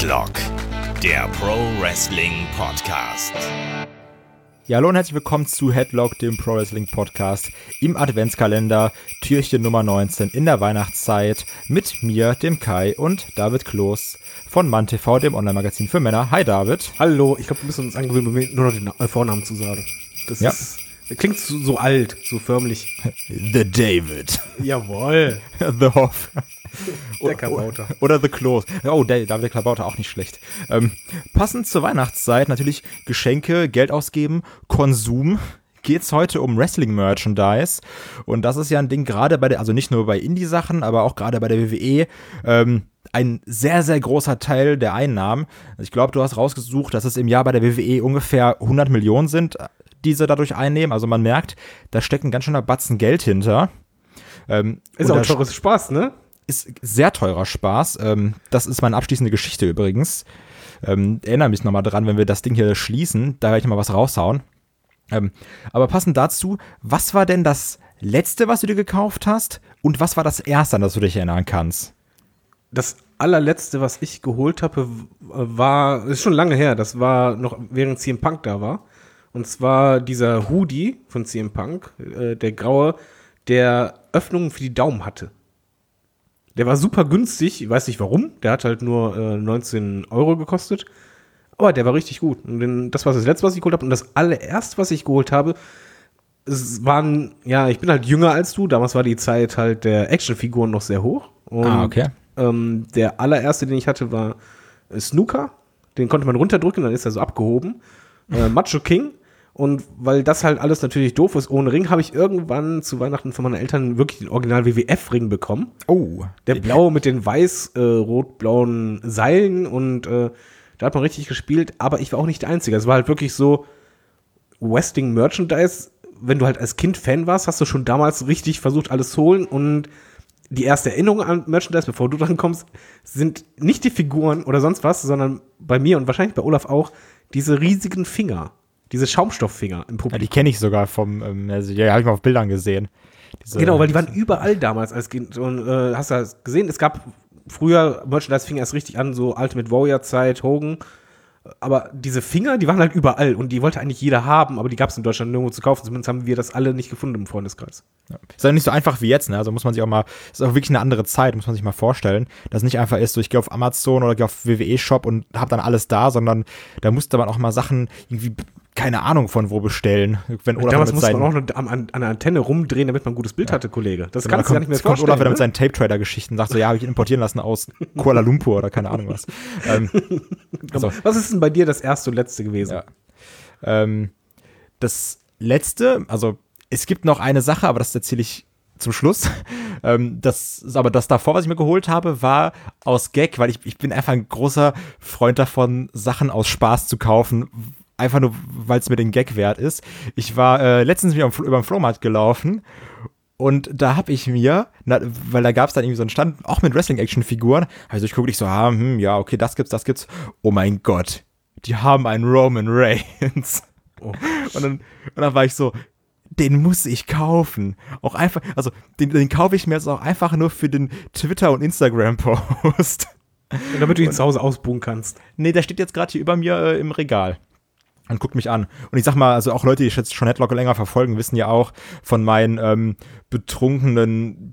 Headlock, der Pro Wrestling Podcast. Ja, hallo und herzlich willkommen zu Headlock, dem Pro Wrestling Podcast im Adventskalender, Türchen Nummer 19 in der Weihnachtszeit mit mir, dem Kai und David Kloß von MannTV, dem Online-Magazin für Männer. Hi David. Hallo, ich glaube, wir müssen uns angewöhnen, nur noch den Vornamen zu sagen. Das klingt so alt, so förmlich. The David. Jawohl. The Hoff. Der Klabauter. Oder The Kloß. Oh, David der Klabauter, auch nicht schlecht. Passend zur Weihnachtszeit natürlich Geschenke, Geld ausgeben, Konsum. Geht's heute um Wrestling-Merchandise. Und das ist ja ein Ding gerade also nicht nur bei Indie-Sachen, aber auch gerade bei der WWE, ein sehr, sehr großer Teil der Einnahmen. Ich glaube, du hast rausgesucht, dass es im Jahr bei der WWE ungefähr 100 Millionen sind, die sie dadurch einnehmen. Also man merkt, da steckt ein ganz schöner Batzen Geld hinter. Ist auch ein teures Spaß, ne? Ist sehr teurer Spaß. Das ist meine abschließende Geschichte übrigens. Erinnere mich nochmal dran, wenn wir das Ding hier schließen. Da werde ich mal was raushauen. Aber passend dazu, was war denn das letzte, was du dir gekauft hast? Und was war das erste, an das du dich erinnern kannst? Das allerletzte, was ich geholt habe, ist schon lange her. Das war noch, während CM Punk da war. Und zwar dieser Hoodie von CM Punk, der graue, der Öffnungen für die Daumen hatte. Der war super günstig, ich weiß nicht warum. Der hat halt nur 19 Euro gekostet. Aber der war richtig gut. Und das war das letzte, was ich geholt habe. Und das allererste, was ich geholt habe, es waren, ja, ich bin halt jünger als du. Damals war die Zeit halt der Actionfiguren noch sehr hoch. Und, okay. Der allererste, den ich hatte, war Snooker. Den konnte man runterdrücken, dann ist er so abgehoben. Macho King. Und weil das halt alles natürlich doof ist ohne Ring, habe ich irgendwann zu Weihnachten von meinen Eltern wirklich den Original-WWF-Ring bekommen. Oh. Der blaue mit den weiß-rot-blauen Seilen und da hat man richtig gespielt, aber ich war auch nicht der Einzige. Es war halt wirklich so Wrestling-Merchandise. Wenn du halt als Kind Fan warst, hast du schon damals richtig versucht, alles zu holen. Und die erste Erinnerung an Merchandise, bevor du dran kommst, sind nicht die Figuren oder sonst was, sondern bei mir und wahrscheinlich bei Olaf auch diese riesigen Finger. Diese Schaumstofffinger im Publikum. Ja, die kenne ich sogar vom, habe ich mal auf Bildern gesehen. Genau, weil die waren überall damals als Kind. Und hast du das gesehen? Es gab früher, Merchandise fing erst richtig an, so Ultimate Warrior-Zeit, Hogan. Aber diese Finger, die waren halt überall und die wollte eigentlich jeder haben, aber die gab es in Deutschland nirgendwo zu kaufen. Zumindest haben wir das alle nicht gefunden im Freundeskreis. Ja. Ist ja nicht so einfach wie jetzt, ne? Also muss man sich auch mal, ist auch wirklich eine andere Zeit, muss man sich mal vorstellen. Dass es nicht einfach ist, so ich gehe auf Amazon oder gehe auf WWE-Shop und habe dann alles da, sondern da musste man auch mal Sachen irgendwie, keine Ahnung von wo bestellen. Wenn Olaf damals musste man auch noch an der Antenne rumdrehen, damit man ein gutes Bild hatte, Kollege. Das kannst du gar nicht mehr vorstellen. Olaf wieder mit seinen Tape-Trader-Geschichten sagt so, ja, habe ich importieren lassen aus Kuala Lumpur oder keine Ahnung was. Also. Was ist denn bei dir das erste und letzte gewesen? Ja. Das letzte, also es gibt noch eine Sache, aber das erzähle ich zum Schluss. Das davor, was ich mir geholt habe, war aus Gag, weil ich bin einfach ein großer Freund davon, Sachen aus Spaß zu kaufen, einfach nur, weil es mir den Gag wert ist. Ich war letztens wieder über den Flohmarkt gelaufen und da habe ich mir, weil da gab es dann irgendwie so einen Stand, auch mit Wrestling-Action-Figuren, also ich gucke so, ja, okay, das gibt's. Oh mein Gott, die haben einen Roman Reigns. Oh. Und dann war ich so, den muss ich kaufen. Auch einfach, also den kaufe ich mir jetzt auch einfach nur für den Twitter- und Instagram-Post. Damit du ihn zu Hause ausbuchen kannst. Nee, der steht jetzt gerade hier über mir im Regal. Und guckt mich an. Und ich sag mal, also auch Leute, die jetzt schon Headlock länger verfolgen, wissen ja auch von meinen betrunkenen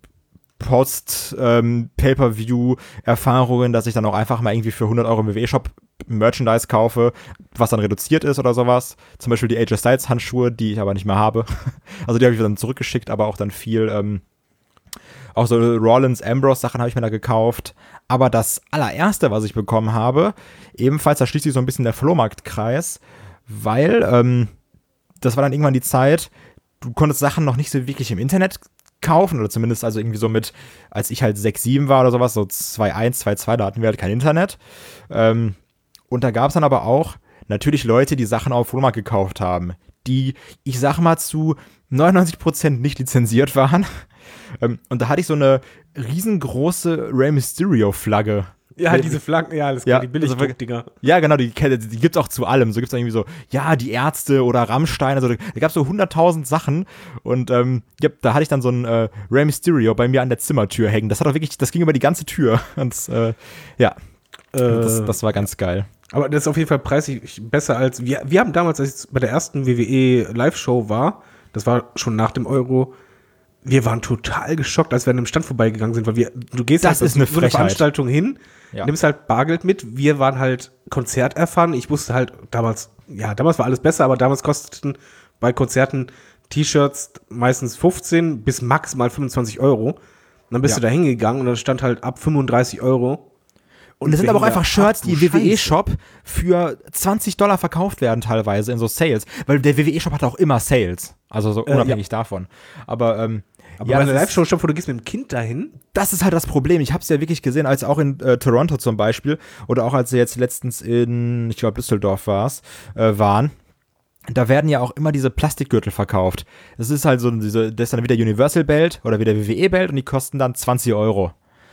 Post-Pay-Per-View-Erfahrungen, dass ich dann auch einfach mal irgendwie für 100 Euro im WWE-Shop Merchandise kaufe, was dann reduziert ist oder sowas. Zum Beispiel die AJ Styles Handschuhe, die ich aber nicht mehr habe. Also die habe ich dann zurückgeschickt, aber auch dann viel, auch so Rollins, Ambrose Sachen habe ich mir da gekauft. Aber das allererste, was ich bekommen habe, ebenfalls, da schließt sich so ein bisschen der Flohmarktkreis, weil das war dann irgendwann die Zeit, du konntest Sachen noch nicht so wirklich im Internet kaufen, oder zumindest also irgendwie so mit, als ich halt 6, 7 war oder sowas, so 2.1, 2.2, da hatten wir halt kein Internet. Und da gab es dann aber auch natürlich Leute, die Sachen auf Flohmarkt gekauft haben, die, ich sag mal, zu 99% nicht lizenziert waren. Und da hatte ich so eine riesengroße Rey Mysterio-Flagge. Ja, diese Flaggen, ja, das ja, die Billig-Dinger. Ja, genau, die gibt's auch zu allem. So gibt's dann irgendwie so, ja, die Ärzte oder Rammstein, also da gab's so 100.000 Sachen und da hatte ich dann so ein Rey Mysterio bei mir an der Zimmertür hängen. Das ging über die ganze Tür und ja. Das war ganz geil. Aber das ist auf jeden Fall preislich besser als wir haben damals, als ich bei der ersten WWE Live-Show war, das war schon nach dem Euro, wir waren total geschockt, als wir an einem Stand vorbeigegangen sind, weil du gehst Das halt ist eine so eine Frechheit. Veranstaltung hin, Ja. nimmst halt Bargeld mit, wir waren halt Konzert erfahren, ich wusste halt damals war alles besser, aber damals kosteten bei Konzerten T-Shirts meistens 15 bis maximal 25 Euro. Und dann bist Ja. du da hingegangen und dann stand halt ab 35 Euro. Und es sind wir aber auch haben einfach gedacht, Shirts, ach du die im Scheiße. WWE-Shop für $20 verkauft werden teilweise in so Sales. Weil der WWE-Shop hat auch immer Sales. Also so unabhängig davon. Aber Aber ja, bei einer das ist- Live-Show, stopp, wo du gehst mit dem Kind dahin. das ist halt das Problem. Ich habe es ja wirklich gesehen, als auch in Toronto zum Beispiel oder auch als sie jetzt letztens in, ich glaube Düsseldorf waren. Da werden ja auch immer diese Plastikgürtel verkauft. Das ist halt so, das ist dann wieder Universal Belt oder wieder WWE Belt und die kosten dann 20 Euro.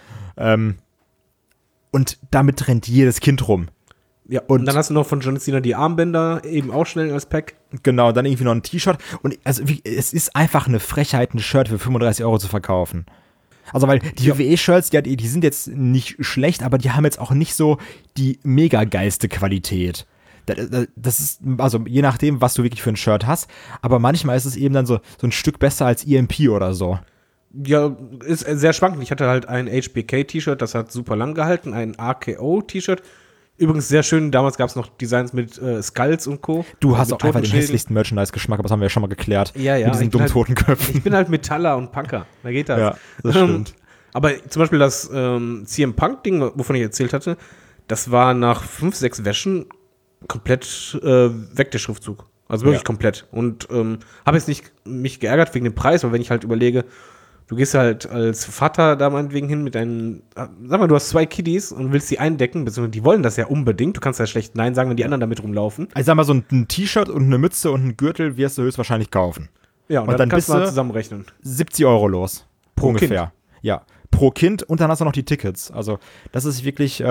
Und damit rennt jedes Kind rum. Ja, Und- und dann hast du noch von John Cena die Armbänder, eben auch schnell als Pack. Genau, dann irgendwie noch ein T-Shirt. Und also es ist einfach eine Frechheit, ein Shirt für 35 Euro zu verkaufen. Also weil die WWE-Shirts, die sind jetzt nicht schlecht, aber die haben jetzt auch nicht so die mega geilste Qualität. Das ist, also je nachdem, was du wirklich für ein Shirt hast, aber manchmal ist es eben dann so ein Stück besser als EMP oder so. Ja, ist sehr schwankend. Ich hatte halt ein HBK-T-Shirt, das hat super lang gehalten, ein RKO-T-Shirt. Übrigens sehr schön, damals gab es noch Designs mit Skulls und Co. Du hast mit auch einfach den Totenschädeln. hässlichsten Merchandise-Geschmack, aber das haben wir ja schon mal geklärt. Ja, Mit diesen ich bin dummen halt- Totenköpfen. Ich bin halt Metaller und Punker. Da geht das. Ja, das stimmt. Aber zum Beispiel das CM Punk-Ding, wovon ich erzählt hatte, das war nach 5, 6 Wäschen komplett weg, der Schriftzug. Also wirklich Ja. komplett. Und habe jetzt nicht mich geärgert wegen dem Preis, weil wenn ich halt überlege, du gehst halt als Vater da meinetwegen hin mit deinen, sag mal, du hast 2 Kiddies und willst sie eindecken, beziehungsweise die wollen das ja unbedingt. Du kannst ja schlecht Nein sagen, wenn die anderen damit rumlaufen. Ich sag mal, so ein T-Shirt und eine Mütze und ein Gürtel wirst du höchstwahrscheinlich kaufen. Ja, Und dann kannst bist du mal du- zusammenrechnen. 70 Euro los. Pro ungefähr. Ja, pro Kind und dann hast du noch die Tickets. Also, das ist wirklich,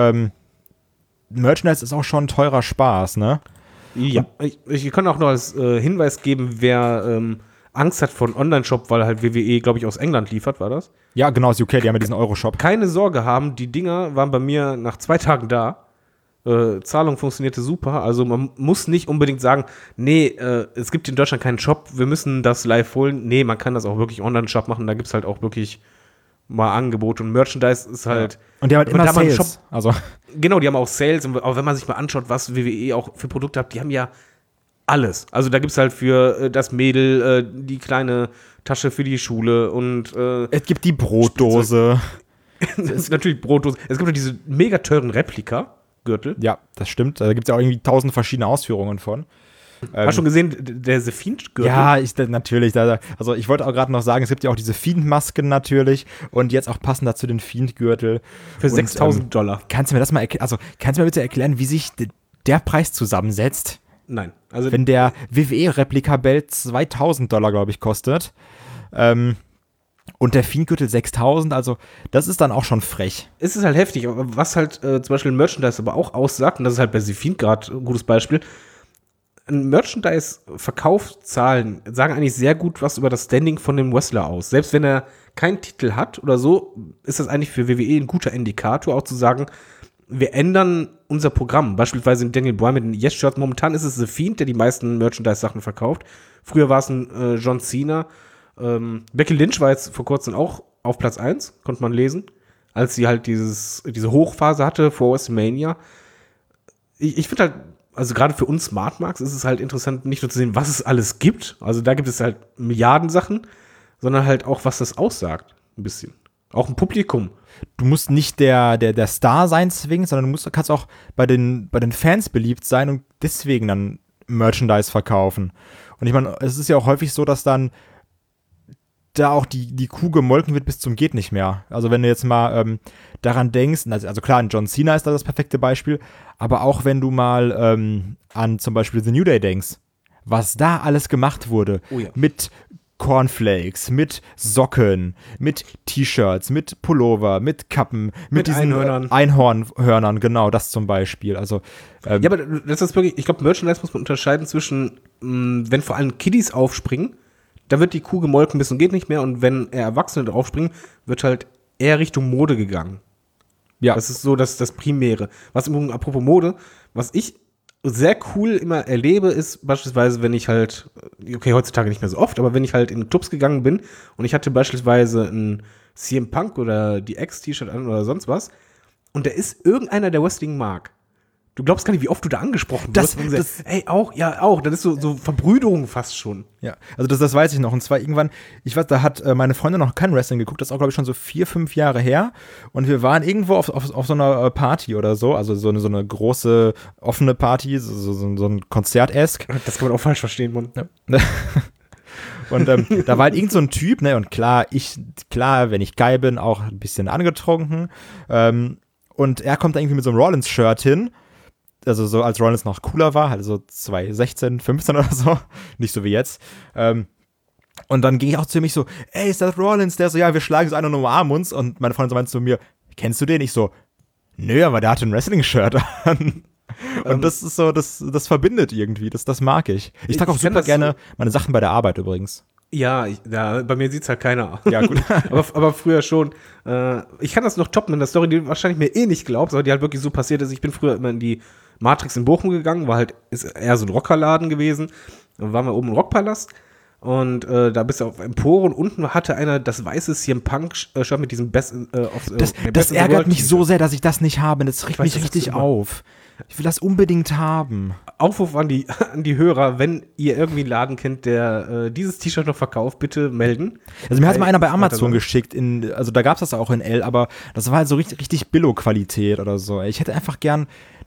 Merchandise ist auch schon ein teurer Spaß, ne? Ja, ich kann auch noch als Hinweis geben, wer Angst hat vor Online-Shop, weil halt WWE, glaube ich, aus England liefert, war das? Ja, genau, aus UK, die haben ja diesen Euro-Shop. Keine Sorge haben, die Dinger waren bei mir nach 2 Tagen da. Zahlung funktionierte super, also man muss nicht unbedingt sagen, nee, es gibt in Deutschland keinen Shop, wir müssen das live holen. Nee, man kann das auch wirklich Online-Shop machen, da gibt es halt auch wirklich mal Angebote und Merchandise ist halt. Und die haben halt Wenn immer da mal ein Sales. Also, Genau, die haben auch Sales und auch wenn man sich mal anschaut, was WWE auch für Produkte hat, die haben ja alles. Also da gibt es halt für das Mädel die kleine Tasche für die Schule und es gibt die Brotdose. es ist natürlich Brotdose. Es gibt auch diese mega teuren Replika-Gürtel. Ja, das stimmt. Da gibt es ja auch irgendwie 1000 verschiedene Ausführungen von. Hast du schon gesehen, der The Fiend-Gürtel? Ja, natürlich. Also ich wollte auch gerade noch sagen, es gibt ja auch diese Fiend-Masken natürlich und jetzt auch passend dazu den Fiend-Gürtel. Für Und, $6.000. Kannst du mir das mal kannst du mir bitte erklären, wie sich der Preis zusammensetzt, Nein. Also wenn der WWE-Replika-Belt $2.000, glaube ich, kostet und der Fiend-Gürtel 6.000, also das ist dann auch schon frech. es ist halt heftig. Aber was halt zum Beispiel Merchandise aber auch aussagt, und das ist halt bei The Fiend gerade ein gutes Beispiel, Merchandise-Verkaufszahlen sagen eigentlich sehr gut was über das Standing von dem Wrestler aus. Selbst wenn er keinen Titel hat oder so, ist das eigentlich für WWE ein guter Indikator, auch zu sagen, wir ändern unser Programm. Beispielsweise in Daniel Bryan mit den Yes-Shirts. Momentan ist es The Fiend, der die meisten Merchandise-Sachen verkauft. Früher war es ein John Cena. Becky Lynch war jetzt vor kurzem auch auf Platz 1, konnte man lesen, als sie halt diese Hochphase hatte vor WrestleMania. Ich finde halt, also gerade für uns Smart Marks ist es halt interessant, nicht nur zu sehen, was es alles gibt. Also da gibt es halt Milliarden Sachen, sondern halt auch, was das aussagt. Ein bisschen. Auch ein Publikum. Du musst nicht der Star sein zwingend, sondern kannst auch bei den Fans beliebt sein und deswegen dann Merchandise verkaufen. Und ich meine, es ist ja auch häufig so, dass dann da auch die Kuh gemolken wird bis zum geht nicht mehr. Also wenn du jetzt mal daran denkst, also klar, John Cena ist da das perfekte Beispiel, aber auch wenn du mal an zum Beispiel The New Day denkst, was da alles gemacht wurde, Oh ja. mit Cornflakes, mit Socken, mit T-Shirts, mit Pullover, mit Kappen, mit diesen Einhörnern. Einhornhörnern, genau, das zum Beispiel. Also, Ja, aber das ist wirklich, ich glaube, Merchandise muss man unterscheiden zwischen, wenn vor allem Kiddies aufspringen, da wird die Kuh gemolken bis und geht nicht mehr und wenn Erwachsene draufspringen, wird halt eher Richtung Mode gegangen. Ja. Das ist so das Primäre. Was im Übrigen, apropos Mode, was ich sehr cool immer erlebe, ist beispielsweise, wenn ich halt, okay, heutzutage nicht mehr so oft, aber wenn ich halt in Clubs gegangen bin und ich hatte beispielsweise ein CM Punk oder die X-T-Shirt an oder sonst was und da ist irgendeiner, der Wrestling mag. Du glaubst gar nicht, wie oft du da angesprochen wirst. Ey, auch, ja, auch. Das ist so Verbrüderung fast schon. Ja, also das weiß ich noch. Und zwar irgendwann, ich weiß, da hat meine Freundin noch kein Wrestling geguckt. Das ist auch, glaube ich, schon so 4-5 Jahre her. Und wir waren irgendwo auf so einer Party oder so. Also so eine große, offene Party, so ein Konzert-esk. Das kann man auch falsch verstehen, Mann. Ja. Und da war halt irgend so ein Typ, ne? Und klar, wenn ich geil bin, auch ein bisschen angetrunken. Und er kommt da irgendwie mit so einem Rollins-Shirt hin. Also so als Rollins noch cooler war, halt so 2016, 15 oder so, nicht so wie jetzt. Und dann ging ich auch zu mich so, ey, ist das Rollins? Der so, ja, wir schlagen so einen und umarmen uns. Und meine Freundin so meinte zu mir, kennst du den? Ich so, nö, aber der hatte ein Wrestling-Shirt an. Und das ist so, das verbindet irgendwie, das mag ich. Ich trage auch super gerne meine Sachen bei der Arbeit übrigens. Ja, bei mir sieht's halt keiner. Ja, gut. aber früher schon. Ich kann das noch toppen in der Story, die du wahrscheinlich mir eh nicht glaubst, aber die halt wirklich so passiert ist. Ich bin früher immer in die Matrix in Bochum gegangen, ist eher so ein Rockerladen gewesen. Dann waren wir oben im Rockpalast und da bist du auf Emporen. Unten hatte einer das weiße CM Punk-Shirt mit diesem Das ärgert mich so sehr, dass ich das nicht habe. Das regt mich richtig auf. Ich will das unbedingt haben. Aufruf an die Hörer, wenn ihr irgendwie einen Laden kennt, der dieses T-Shirt noch verkauft, bitte melden. Also mir hat mal einer bei Amazon geschickt, also da gab es das auch in L, aber das war halt so richtig Billo-Qualität oder so. Ich hätte einfach gern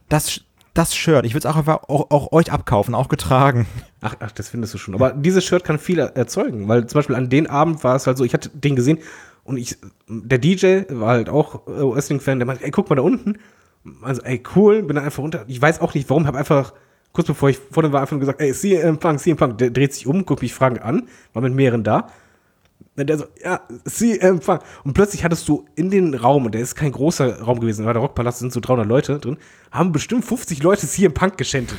das Shirt. Ich würde es auch einfach auch euch abkaufen, auch getragen. Ach, das findest du schon. Aber dieses Shirt kann viel erzeugen, weil zum Beispiel an den Abend war es halt so, ich hatte den gesehen und der DJ war halt auch Wrestling-Fan, der meinte, ey, guck mal da unten. Also, ey, cool, bin dann einfach runter. Ich weiß auch nicht, warum, habe einfach, kurz bevor ich vorne war, einfach nur gesagt, ey, CM Punk, der dreht sich um, guckt mich fragend an, war mit mehreren da. Und der so, ja, CM Punk. Und plötzlich hattest du in den Raum, und der ist kein großer Raum gewesen, war der Rockpalast, sind so 300 Leute drin, haben bestimmt 50 Leute CM Punk geschändet.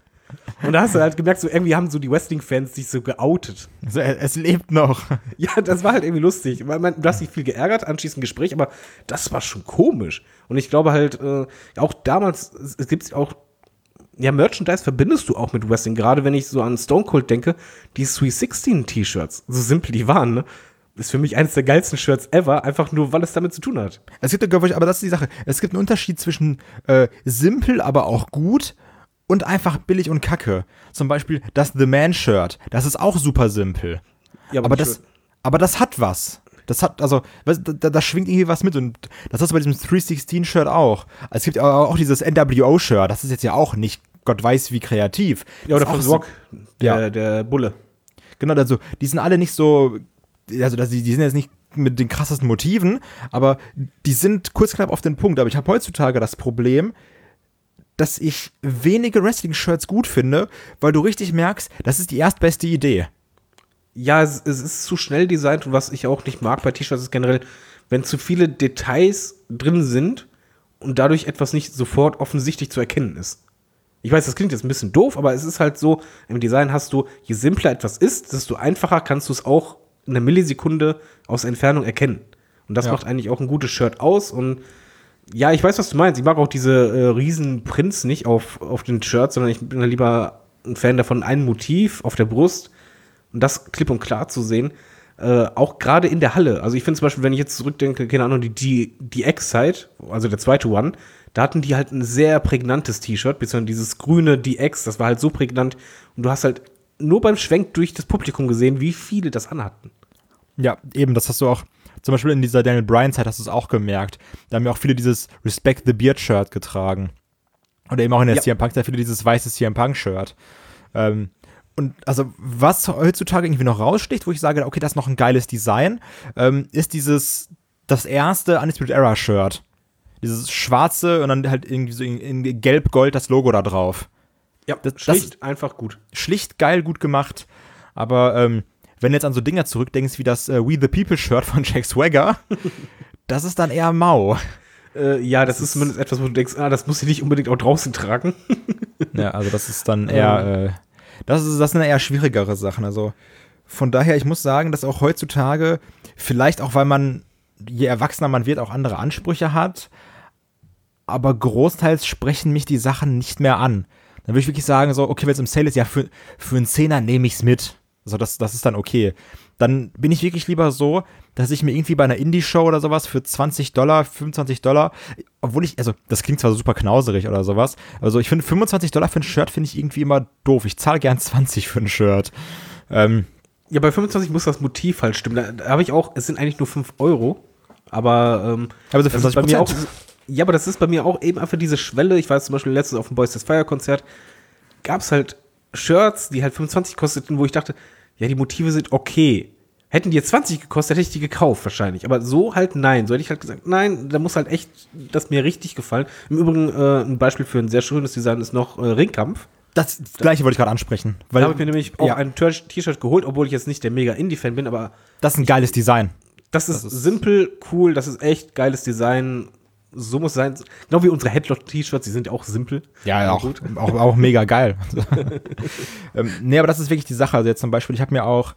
Und da hast du halt gemerkt, so irgendwie haben so die Wrestling-Fans sich so geoutet. Also, es lebt noch. Ja, das war halt irgendwie lustig. Du hast dich viel geärgert, anschließend ein Gespräch, aber das war schon komisch. Und ich glaube halt, auch damals, es gibt auch, ja, Merchandise verbindest du auch mit Wrestling. Gerade wenn ich so an Stone Cold denke, die Sweet 16 T-Shirts, so simpel die waren, ne? Ist für mich eines der geilsten Shirts ever, einfach nur, weil es damit zu tun hat. Es gibt, glaube ich, aber das ist die Sache. Es gibt einen Unterschied zwischen simpel, aber auch gut und einfach billig und kacke. Zum Beispiel das The Man-Shirt. Das ist auch super simpel. Ja, aber das hat was. Das hat, also, da schwingt irgendwie was mit. Und das hast du bei diesem 316-Shirt auch. Es gibt auch dieses NWO-Shirt. Das ist jetzt ja auch nicht Gott weiß wie kreativ. Ja, oder von Rock, der Bulle. Genau, also, die sind alle nicht so, also, die sind jetzt nicht mit den krassesten Motiven, aber die sind kurz knapp auf den Punkt. Aber ich habe heutzutage das Problem, dass ich wenige Wrestling-Shirts gut finde, weil du richtig merkst, das ist die erstbeste Idee. Ja, es ist zu schnell designt und was ich auch nicht mag bei T-Shirts ist generell, wenn zu viele Details drin sind und dadurch etwas nicht sofort offensichtlich zu erkennen ist. Ich weiß, das klingt jetzt ein bisschen doof, aber es ist halt so, im Design hast du, je simpler etwas ist, desto einfacher kannst du es auch in einer Millisekunde aus Entfernung erkennen. Und das macht eigentlich auch ein gutes Shirt aus und ja, ich weiß, was du meinst. Ich mag auch diese riesen Prints nicht auf den Shirts, sondern ich bin lieber ein Fan davon, ein Motiv auf der Brust und das klipp und klar zu sehen. Auch gerade in der Halle. Also ich finde zum Beispiel, wenn ich jetzt zurückdenke, keine Ahnung, die X-Side, also der zweite One, da hatten die halt ein sehr prägnantes T-Shirt, beziehungsweise dieses grüne DX, das war halt so prägnant und du hast halt nur beim Schwenk durch das Publikum gesehen, wie viele das anhatten. Ja, eben, das hast du auch zum Beispiel in dieser Daniel Bryan-Zeit hast du es auch gemerkt. Da haben ja auch viele dieses Respect the Beard-Shirt getragen. Oder eben auch in der CM Punk, sehr viele dieses weiße CM Punk-Shirt. Und also, was heutzutage irgendwie noch raussticht, wo ich sage, okay, das ist noch ein geiles Design, ist das erste Undisputed Era-Shirt. Dieses schwarze und dann halt irgendwie so in gelb-gold das Logo da drauf. Ja, schlicht einfach gut. Schlicht geil, gut gemacht. Aber wenn du jetzt an so Dinger zurückdenkst, wie das We the People-Shirt von Jack Swagger, das ist dann eher mau. Ja, das ist zumindest etwas, wo du denkst, das muss ich nicht unbedingt auch draußen tragen. Ja, also das ist dann eher, das sind eher schwierigere Sachen. Also von daher, ich muss sagen, dass auch heutzutage, vielleicht auch, weil man, je erwachsener man wird, auch andere Ansprüche hat, aber großteils sprechen mich die Sachen nicht mehr an. Dann würde ich wirklich sagen, so, okay, wenn es im Sale ist, ja, für einen Zehner nehme ich es mit. Also das ist dann okay. Dann bin ich wirklich lieber so, dass ich mir irgendwie bei einer Indie-Show oder sowas für $20, $25, obwohl also das klingt zwar super knauserig oder sowas, aber so, ich finde $25 für ein Shirt finde ich irgendwie immer doof. Ich zahle gern 20 für ein Shirt. Ja, bei 25 muss das Motiv halt stimmen. Da habe ich auch, es sind eigentlich nur 5 Euro, aber so das ist bei mir auch, 25%. ja, aber das ist bei mir auch eben einfach diese Schwelle. Ich weiß zum Beispiel letztens auf dem Boys Fire Konzert gab es halt Shirts, die halt 25 kosteten, wo ich dachte, ja, die Motive sind okay. Hätten die jetzt 20 gekostet, hätte ich die gekauft wahrscheinlich. Aber so halt nein. So hätte ich halt gesagt, nein, da muss halt echt das mir richtig gefallen. Im Übrigen ein Beispiel für ein sehr schönes Design ist noch Ringkampf. Das gleiche wollte ich gerade ansprechen. Da habe ich mir nämlich auch ein T-Shirt geholt, obwohl ich jetzt nicht der mega Indie-Fan bin, aber das ist ein geiles Design. das ist simpel, cool, das ist echt geiles Design. So muss es sein. Genau wie unsere Headlock-T-Shirts, die sind ja auch simpel. Ja, auch, gut. auch mega geil. Nee, aber das ist wirklich die Sache. Also jetzt zum Beispiel, ich habe mir auch,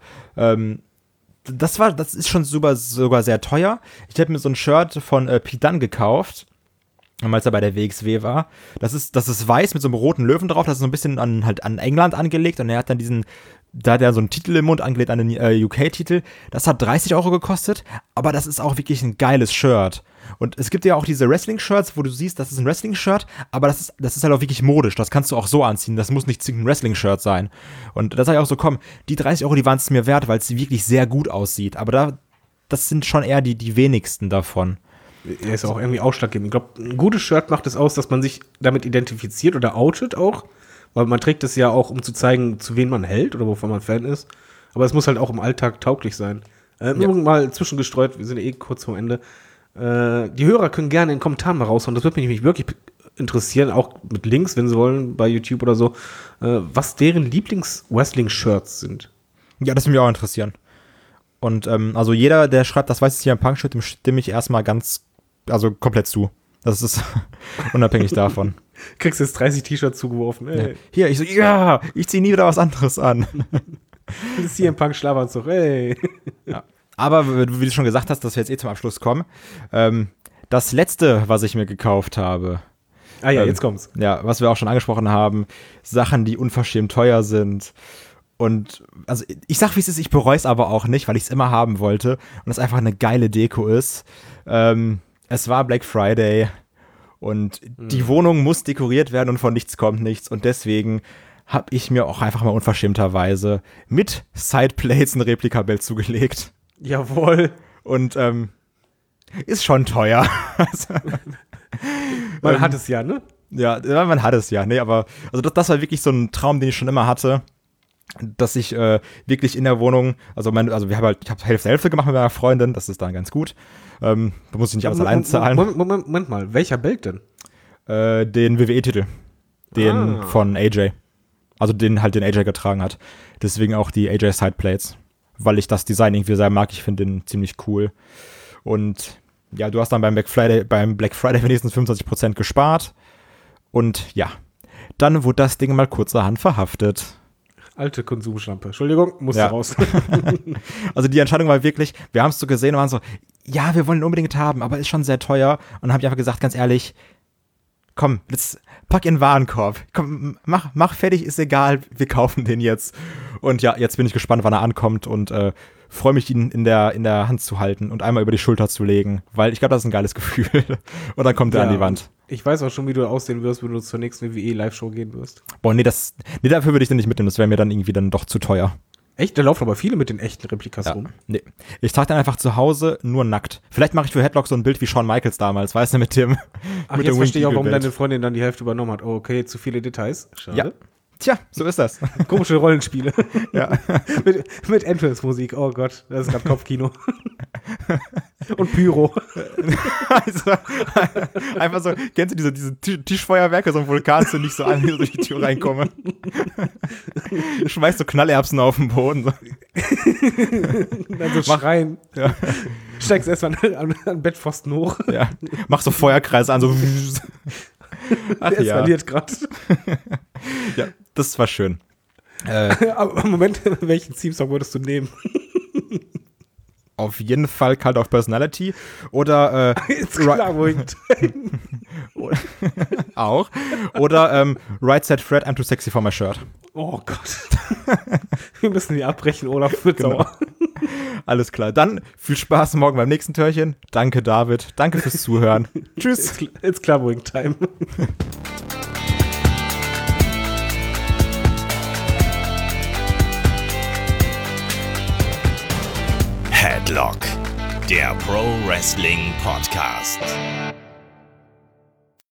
das ist schon sogar sehr teuer. Ich habe mir so ein Shirt von Pete Dunne gekauft, als er bei der WXW war. Das ist weiß mit so einem roten Löwen drauf. Das ist so ein bisschen an England angelegt. Und er hat dann da hat er so einen Titel im Mund angelegt an den UK-Titel. Das hat 30 Euro gekostet, aber das ist auch wirklich ein geiles Shirt. Und es gibt ja auch diese Wrestling-Shirts, wo du siehst, das ist ein Wrestling-Shirt, aber das ist halt auch wirklich modisch. Das kannst du auch so anziehen. Das muss nicht zwingend ein Wrestling-Shirt sein. Und da sag ich auch so, komm, die 30 Euro, die waren es mir wert, weil es wirklich sehr gut aussieht. Aber das sind schon eher die wenigsten davon. Er ist auch irgendwie ausschlaggebend. Ich glaube, ein gutes Shirt macht es aus, dass man sich damit identifiziert oder outet auch. Weil man trägt es ja auch, um zu zeigen, zu wem man hält oder wovon man Fan ist. Aber es muss halt auch im Alltag tauglich sein. Nur mal zwischengestreut, wir sind kurz vorm Ende. Die Hörer können gerne in den Kommentaren mal raushauen. Das würde mich wirklich interessieren, auch mit Links, wenn sie wollen, bei YouTube oder so, was deren Lieblings-Wrestling-Shirts sind. Ja, das würde mich auch interessieren. Und also jeder, der schreibt, das weiß ich hier im Punk-Shirt, dem stimme ich erstmal komplett zu. Das ist unabhängig davon. Kriegst jetzt 30 T-Shirts zugeworfen. Ey. Hier, ich ziehe nie wieder was anderes an. Das ist hier im Punk-Schlafanzug, ey. Ja. Aber wie du schon gesagt hast, dass wir jetzt zum Abschluss kommen. Das letzte, was ich mir gekauft habe. Ah ja, jetzt kommt's. Ja, was wir auch schon angesprochen haben. Sachen, die unverschämt teuer sind. Und also ich sag, wie es ist, ich bereue es aber auch nicht, weil ich es immer haben wollte. Und es einfach eine geile Deko ist. Es war Black Friday. Und die Wohnung muss dekoriert werden und von nichts kommt nichts. Und deswegen habe ich mir auch einfach mal unverschämterweise mit Sideplates ein Replikabild zugelegt. Jawohl. Und ist schon teuer. Man hat es ja, ne? Ja, man hat es ja. Nee, aber also das war wirklich so ein Traum, den ich schon immer hatte, dass ich wirklich in der Wohnung, ich habe Hälfte gemacht mit meiner Freundin, das ist dann ganz gut. Da muss ich nicht alles allein zahlen. Moment mal, welcher Bild denn? Den WWE-Titel. Den von AJ. Also den AJ getragen hat. Deswegen auch die AJ Sideplates. Weil ich das Design irgendwie sehr mag. Ich finde den ziemlich cool. Und ja, du hast dann beim Black Friday wenigstens 25% gespart. Und ja, dann wurde das Ding mal kurzerhand verhaftet. Alte Konsumschlampe. Entschuldigung, musste raus. Also die Entscheidung war wirklich, wir haben es so gesehen und waren so, ja, wir wollen ihn unbedingt haben, aber ist schon sehr teuer. Und dann habe ich einfach gesagt, ganz ehrlich, komm, jetzt pack in den Warenkorb. Komm, mach fertig, ist egal, wir kaufen den jetzt. Und ja, jetzt bin ich gespannt, wann er ankommt und freue mich, ihn in der Hand zu halten und einmal über die Schulter zu legen, weil ich glaube, das ist ein geiles Gefühl. Und dann kommt er an die Wand. Ich weiß auch schon, wie du aussehen wirst, wenn du zur nächsten WWE-Live-Show gehen wirst. Boah, nee, dafür würde ich den nicht mitnehmen, das wäre mir dann irgendwie dann doch zu teuer. Echt? Da laufen aber viele mit den echten Replikas rum. Nee. Ich trage dann einfach zu Hause nur nackt. Vielleicht mache ich für Headlock so ein Bild wie Shawn Michaels damals, weißt du, mit dem Ach, jetzt verstehe ich auch, warum deine Freundin dann die Hälfte übernommen hat. Oh, okay, zu viele Details. Schade. Ja. Tja, so ist das. Komische Rollenspiele. Ja. mit Entrance-Musik. Oh Gott, das ist gerade Kopfkino. Und Pyro. Also, einfach so, kennst du diese Tischfeuerwerke, so ein Vulkan, so nicht so an, wie ich durch die Tür reinkomme. Schmeißt so Knallerbsen auf den Boden. So. Dann so schreien. Ja. Steigst erstmal an Bettpfosten hoch. Ja. Mach so Feuerkreise an, so. Ach, der eskaliert gerade. Ja, das war schön. Aber Moment, welchen Theme-Song würdest du nehmen? Auf jeden Fall Cult of Personality oder ist klar, wohin. Auch. Oder Right Said Fred, I'm too sexy for my shirt. Oh Gott. Wir müssen die abbrechen, Olaf wird sauer. Alles klar. Dann viel Spaß morgen beim nächsten Türchen. Danke, David. Danke fürs Zuhören. Tschüss. It's clubbering time. Headlock, der Pro Wrestling Podcast.